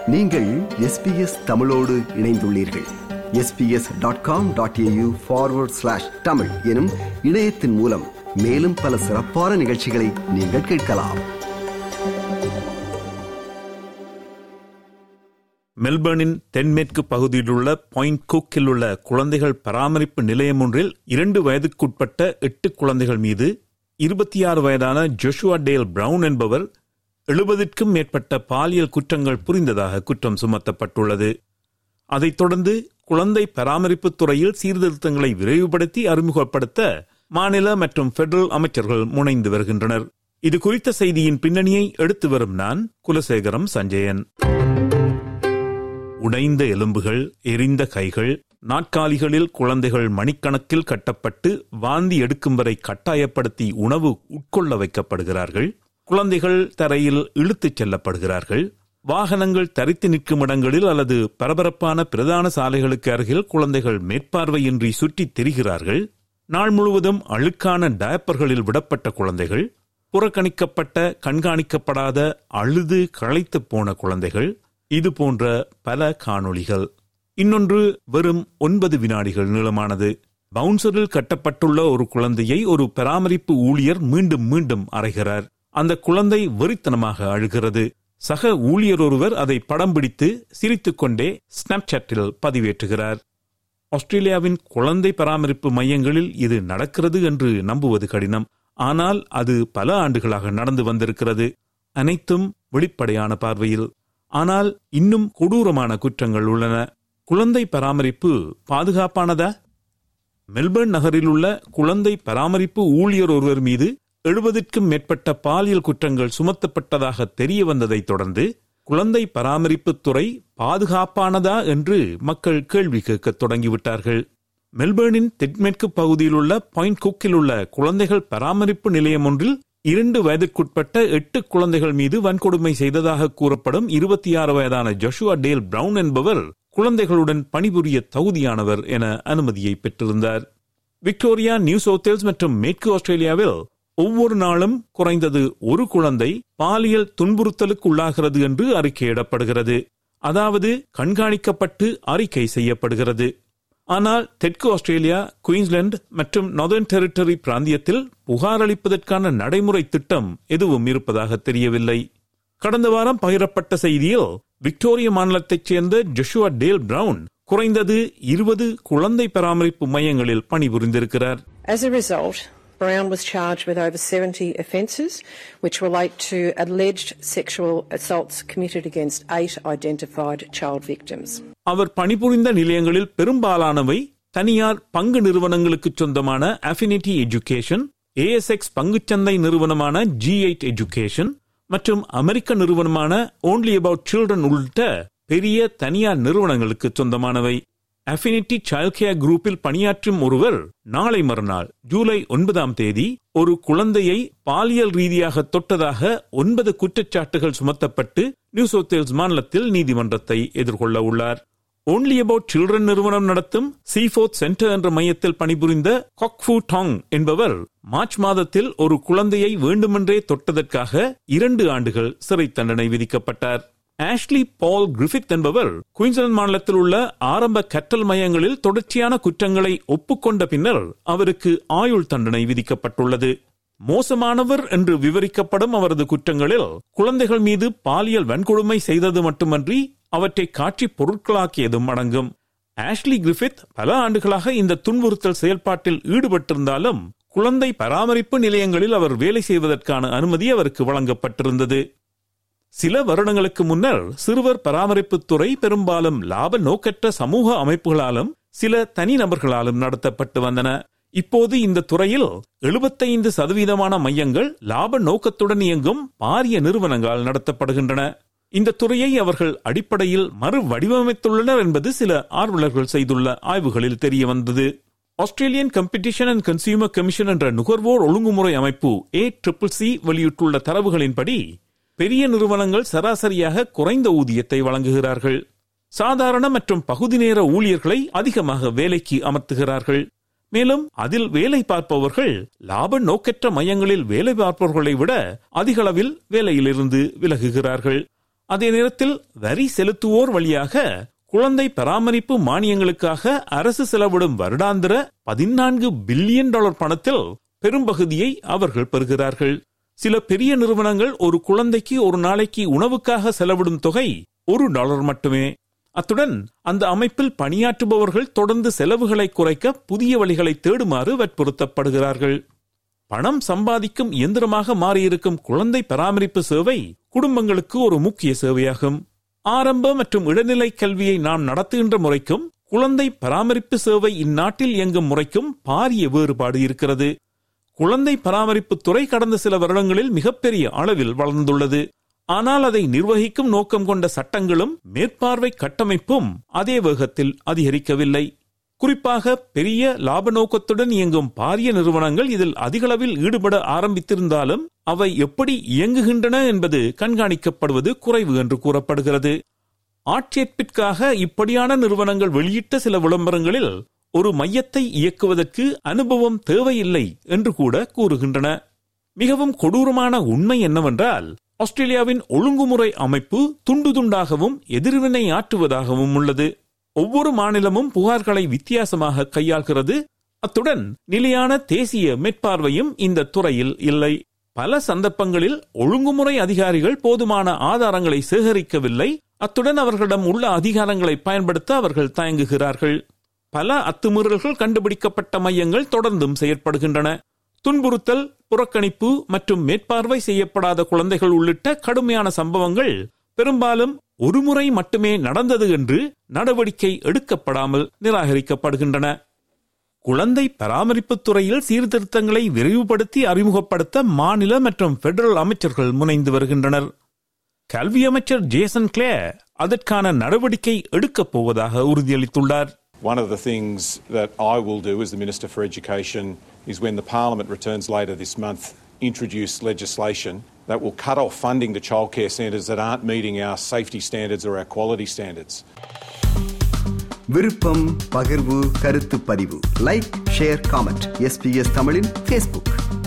நீங்கள் SBS தமிழோடு இணைந்துள்ளீர்கள். sbs.com.au/tamil எனும் இணையத்தின் மூலம் மேலும் பல சிறப்பான நிகழ்ச்சிகளை நீங்கள் கேட்கலாம். மெல்பர்னின் தென்மேற்கு பகுதியில் உள்ள பாயிண்ட் குக்கில் உள்ள குழந்தைகள் பராமரிப்பு நிலையம் ஒன்றில் 2 வயதுக்குட்பட்ட 8 குழந்தைகள் மீது 26 வயதான ஜோஷுவா டேல் பிரவுன் என்பவர் 70க்கும் மேற்பட்ட பாலியல் குற்றங்கள் புரிந்ததாக குற்றம் சுமத்தப்பட்டுள்ளது. அதைத் தொடர்ந்து குழந்தை பராமரிப்பு துறையில் சீர்திருத்தங்களை விரைவுபடுத்தி அறிமுகப்படுத்த மாநில மற்றும் பெடரல் அமைச்சர்கள் முனைந்து வருகின்றனர். இது குறித்த செய்தியின் பின்னணியை எடுத்து வரும் நான் குலசேகரம் சஞ்சயன். உடைந்த எலும்புகள், எரிந்த கைகள், நாற்காலிகளில் குழந்தைகள் மணிக்கணக்கில் கட்டப்பட்டு வாந்தி எடுக்கும் வரை கட்டாயப்படுத்தி உணவு உட்கொள்ள வைக்கப்படுகிறார்கள். குழந்தைகள் தரையில் இழுத்துச் செல்லப்படுகிறார்கள். வாகனங்கள் தரித்து நிற்கும் இடங்களில் அல்லது பரபரப்பான பிரதான சாலைகளுக்கு அருகில் குழந்தைகள் மேற்பார்வையின்றி சுற்றித் திரிகிறார்கள். நாள் முழுவதும் அழுக்கான டயப்பர்களில் விடப்பட்ட குழந்தைகள், புறக்கணிக்கப்பட்ட கண்காணிக்கப்படாத அழுது களைத்து போன குழந்தைகள், இது போன்ற பல காணொளிகள். இன்னொன்று வெறும் 9 வினாடிகள் நீளமானது. பவுன்சரில் கட்டப்பட்டுள்ள ஒரு குழந்தையை ஒரு பராமரிப்பு ஊழியர் மீண்டும் மீண்டும் அறைகிறார். அந்த குழந்தை வெறித்தனமாக அழுகிறது. சக ஊழியர் ஒருவர் அதை படம் பிடித்து சிரித்துக் கொண்டே ஸ்னாப்சாட்டில் பதிவேற்றுகிறார். ஆஸ்திரேலியாவின் குழந்தை பராமரிப்பு மையங்களில் இது நடக்கிறது என்று நம்புவது கடினம். ஆனால் அது பல ஆண்டுகளாக நடந்து வந்திருக்கிறது. அனைத்தும் வெளிப்படையான பார்வையில். ஆனால் இன்னும் கொடூரமான குற்றங்கள் உள்ளன. குழந்தை பராமரிப்பு பாதுகாப்பானதா? மெல்பர்ன் நகரில் உள்ள குழந்தை பராமரிப்பு ஊழியர் ஒருவர் மீது 70க்கும் மேற்பட்ட பாலியல் குற்றங்கள் சுமத்தப்பட்டதாக தெரிய வந்ததை தொடர்ந்து குழந்தை பராமரிப்பு துறை பாதுகாப்பானதா என்று மக்கள் கேள்வி கேட்க தொடங்கிவிட்டார்கள். மெல்பர்னின் தென்மேற்கு பகுதியில் உள்ள பாயிண்ட் குக்கில் உள்ள குழந்தைகள் பராமரிப்பு நிலையம் ஒன்றில் 2 வயதுக்குட்பட்ட 8 குழந்தைகள் மீது வன்கொடுமை செய்ததாக கூறப்படும் 26 வயதான ஜோஷுவா டேல் பிரவுன் என்பவர் குழந்தைகளுடன் பணிபுரிய தகுதியானவர் என அனுமதியை பெற்றிருந்தார். விக்டோரியா, நியூ சவுத் வேல்ஸ் மற்றும் மேற்கு ஆஸ்திரேலியாவில் ஒவ்வொரு நாளும் குறைந்தது ஒரு குழந்தை பாலியல் துன்புறுத்தலுக்கு உள்ளாகிறது என்று அறிக்கையிடப்படுகிறது. அதாவது கண்காணிக்கப்பட்டு அறிக்கை செய்யப்படுகிறது. ஆனால் தெற்கு ஆஸ்திரேலியா, குயின்ஸ்லாந்து மற்றும் நார்தர்ன் டெரிட்டரி பிராந்தியத்தில் புகார் அளிப்பதற்கான நடைமுறை திட்டம் எதுவும் இருப்பதாக தெரியவில்லை. கடந்த வாரம் பகிரப்பட்ட செய்தியில் விக்டோரியா மாநிலத்தைச் சேர்ந்த ஜோஷுவா டேல் பிரவுன் குறைந்தது 20 குழந்தை பராமரிப்பு மையங்களில் பணிபுரிந்திருக்கிறார். As a result, Brown was charged with over 70 offences which relate to alleged sexual assaults committed against 8 identified child victims. அவர் பணிபுரிந்த நிலையங்களில் பெரும்பாலானவை தனியார் பங்கு நிறுவனங்களுக்கு சொந்தமான Affinity Education, ASX பங்குச்சந்தை நிறுவனமான G8 Education மற்றும் அமெரிக்க நிறுவனமான Only About Children உள்ளிட்ட பெரிய தனியார் நிறுவனங்களுக்கு சொந்தமானவை. அஃபினிட்டி சைல்ட் கேர் குரூப்பில் பணியாற்றும் ஒருவர் நாளை மறுநாள் ஜூலை 9ஆம் தேதி ஒரு குழந்தையை பாலியல் ரீதியாக தொட்டதாக 9 குற்றச்சாட்டுகள் சுமத்தப்பட்டு நியூ சவுத் வேல்ஸ் மாநிலத்தில் நீதிமன்றத்தை எதிர்கொள்ள உள்ளார். Only About Children நிறுவனம் நடத்தும் சீஃபோர்த் சென்டர் என்ற மையத்தில் பணிபுரிந்த கொக்ஃபு டாங் என்பவர் மார்ச் மாதத்தில் ஒரு குழந்தையை வேண்டுமென்றே தொட்டதற்காக 2 ஆண்டுகள் சிறை தண்டனை விதிக்கப்பட்டார். ஆஷ்லி பால் கிரிஃபித் என்பவர் குயின்ஸ்லாந்து மாநிலத்தில் உள்ள ஆரம்ப கற்றல் மையங்களில் தொடர்ச்சியான குற்றங்களை ஒப்புக்கொண்ட பின்னர் அவருக்கு ஆயுள் தண்டனை விதிக்கப்பட்டுள்ளது. மோசமானவர் என்று விவரிக்கப்படும் அவரது குற்றங்களில் குழந்தைகள் மீது பாலியல் வன்கொடுமை செய்தது மட்டுமன்றி அவற்றை காட்சி பொருட்களாக்கியதும் அடங்கும். ஆஷ்லி கிரிஃபித் பல ஆண்டுகளாக இந்த துன்புறுத்தல் செயல்பாட்டில் ஈடுபட்டிருந்தாலும் குழந்தை பராமரிப்பு நிலையங்களில் அவர் வேலை செய்வதற்கான அனுமதி அவருக்கு வழங்கப்பட்டிருந்தது. சில வருடங்களுக்கு முன்னர் சிறுவர் பராமரிப்புத்துறை பெரும்பாலும் லாப நோக்கற்ற சமூக அமைப்புகளாலும் சில தனிநபர்களாலும் நடத்தப்பட்டு வந்தன. இப்போது இந்த துறையில் 75% மையங்கள் லாப நோக்கத்துடன் இயங்கும் பாரிய நிறுவனங்களால் நடத்தப்படுகின்றன. இந்த துறையை அவர்கள் அடிப்படையில் மறு வடிவமைத்துள்ளனர் என்பது சில ஆர்வலர்கள் செய்துள்ள ஆய்வுகளில் தெரிய வந்தது. Australian Competition and Consumer Commission என்ற நுகர்வோர் ஒழுங்குமுறை அமைப்பு ACCC வெளியிட்டுள்ள தரவுகளின்படி பெரிய நிறுவனங்கள் சராசரியாக குறைந்த ஊதியத்தை வழங்குகிறார்கள். சாதாரண மற்றும் பகுதி நேர ஊழியர்களை அதிகமாக வேலைக்கு அமர்த்துகிறார்கள். மேலும் அதில் வேலை பார்ப்பவர்கள் லாப நோக்கற்ற மையங்களில் வேலை பார்ப்பவர்களை விட அதிக அளவில் வேலையிலிருந்து விலகுகிறார்கள். அதே நேரத்தில் வரி செலுத்துவோர் வழியாக குழந்தை பராமரிப்பு மானியங்களுக்காக அரசு செலவிடும் வருடாந்திர $14 பில்லியன் பணத்தில் பெரும்பகுதியை அவர்கள் பெறுகிறார்கள். சில பெரிய நிறுவனங்கள் ஒரு குழந்தைக்கு ஒரு நாளைக்கு உணவுக்காக செலவிடும் தொகை $1 மட்டுமே. அத்துடன் அந்த அமைப்பில் பணியாற்றுபவர்கள் தொடர்ந்து செலவுகளை குறைக்க புதிய வழிகளை தேடுமாறு வற்புறுத்தப்படுகிறார்கள். பணம் சம்பாதிக்கும் இயந்திரமாக மாறியிருக்கும் குழந்தை பராமரிப்பு சேவை குடும்பங்களுக்கு ஒரு முக்கிய சேவையாகும். ஆரம்ப மற்றும் இடைநிலை கல்வியை நாம் நடத்துகின்ற முறைக்கும் குழந்தை பராமரிப்பு சேவை இந்நாட்டில் இயங்கும் முறைக்கும் பாரிய வேறுபாடு இருக்கிறது. குழந்தை பராமரிப்பு துறை கடந்த சில வருடங்களில் மிகப்பெரிய அளவில் வளர்ந்துள்ளது. ஆனால் அதை நிர்வகிக்கும் நோக்கம் கொண்ட சட்டங்களும் மேற்பார்வை கட்டமைப்பும் அதே வேகத்தில் அதிகரிக்கவில்லை. குறிப்பாக பெரிய லாப நோக்கத்துடன் இயங்கும் பாரிய நிறுவனங்கள் இதில் அதிகளவில் ஈடுபட ஆரம்பித்திருந்தாலும் அவை எப்படி இயங்குகின்றன என்பது கண்காணிக்கப்படுவது குறைவு என்று கூறப்படுகிறது. ஆட்சேர்ப்பிற்காக இப்படியான நிறுவனங்கள் வெளியிட்ட சில விளம்பரங்களில் ஒரு மையத்தை இயக்குவதற்கு அனுபவம் தேவையில்லை என்று கூட கூறுகின்றன. மிகவும் கொடூரமான உண்மை என்னவென்றால், ஆஸ்திரேலியாவின் ஒழுங்குமுறை அமைப்பு துண்டு துண்டாகவும் எதிர்வினை ஆற்றுவதாகவும் உள்ளது. ஒவ்வொரு மாநிலமும் புகார்களை வித்தியாசமாக கையாள்கிறது. அத்துடன் நிலையான தேசிய மேற்பார்வையும் இந்த துறையில் இல்லை. பல சந்தர்ப்பங்களில் ஒழுங்குமுறை அதிகாரிகள் போதுமான ஆதாரங்களை சேகரிக்கவில்லை. அத்துடன் அவர்களிடம் உள்ள அதிகாரங்களை பயன்படுத்த அவர்கள் தயங்குகிறார்கள். பல அத்துமீறல்கள் கண்டுபிடிக்கப்பட்ட மையங்கள் தொடர்ந்தும் செயற்படுகின்றன. துன்புறுத்தல், புறக்கணிப்பு மற்றும் மேற்பார்வை செய்யப்படாத குழந்தைகள் உள்ளிட்ட கடுமையான சம்பவங்கள் பெரும்பாலும் ஒருமுறை மட்டுமே நடந்தது என்று நடவடிக்கை எடுக்கப்படாமல் நிராகரிக்கப்படுகின்றன. குழந்தை பராமரிப்பு துறையில் சீர்திருத்தங்களை விரைவுபடுத்தி அறிமுகப்படுத்த மாநில மற்றும் பெடரல் அமைச்சர்கள் முனைந்து வருகின்றனர். கல்வி அமைச்சர் ஜேசன் கிளேர் அதற்கான நடவடிக்கை எடுக்கப் போவதாக உறுதியளித்துள்ளார். One of the things that I will do as the Minister for Education is, when the Parliament returns later this month, introduce legislation that will cut off funding to childcare centres that aren't meeting our safety standards or our quality standards. விருப்பம், பகிர்வு, கருத்து பதிவு, like, share, comment. SBS தமிழின் Facebook.